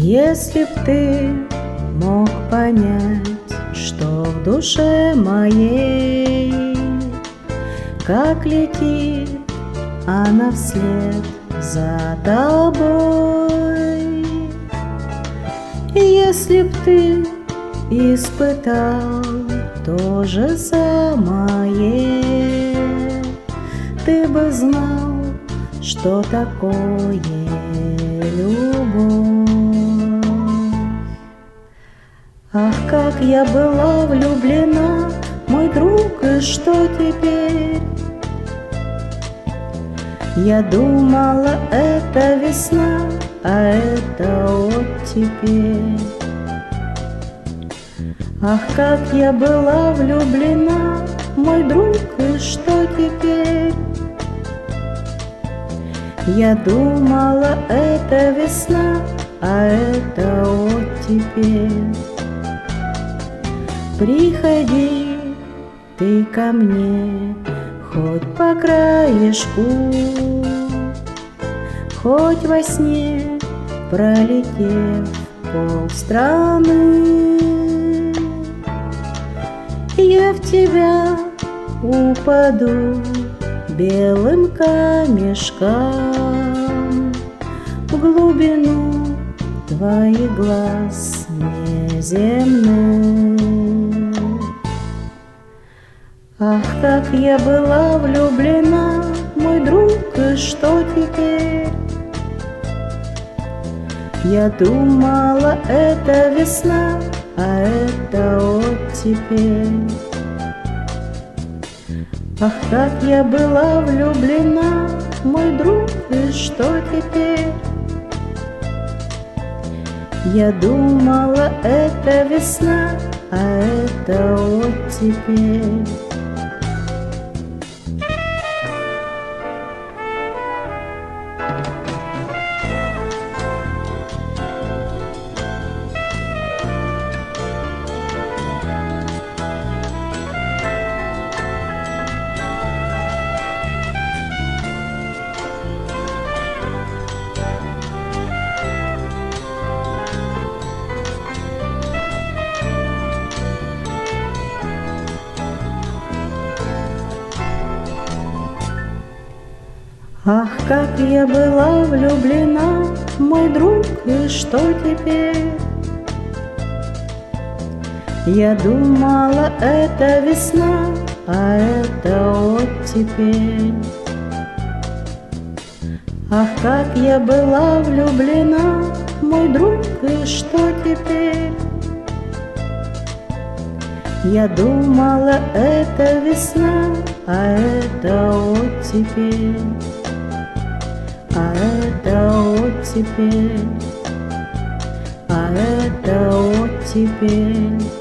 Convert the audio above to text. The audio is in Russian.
Если б ты мог понять, что в душе моей, как летит она вслед за тобой. Если б ты испытал то же самое, ты бы знал, что такое любовь. Ах, как я была влюблена, мой друг, и что теперь? Я думала, это весна, а это оттепель. Ах, как я была влюблена, мой друг, и что теперь? Я думала, это весна, а это оттепель. Приходи ты ко мне, хоть по краешку, хоть во сне, пролетев полстраны, я в тебя упаду белым камешкам в глубину твоих глаз неземных. Ах, как я была влюблена, мой друг, и что теперь? Я думала, это весна, а это оттепель. Ах, как я была влюблена, мой друг, и что теперь? Я думала, это весна, а это оттепель. Ах, как я была влюблена, мой друг, и что теперь? Я думала, это весна, а это оттепель. Ах, как я была влюблена, мой друг, и что теперь? Я думала, это весна, а это оттепель. А это оттепель, а это оттепель.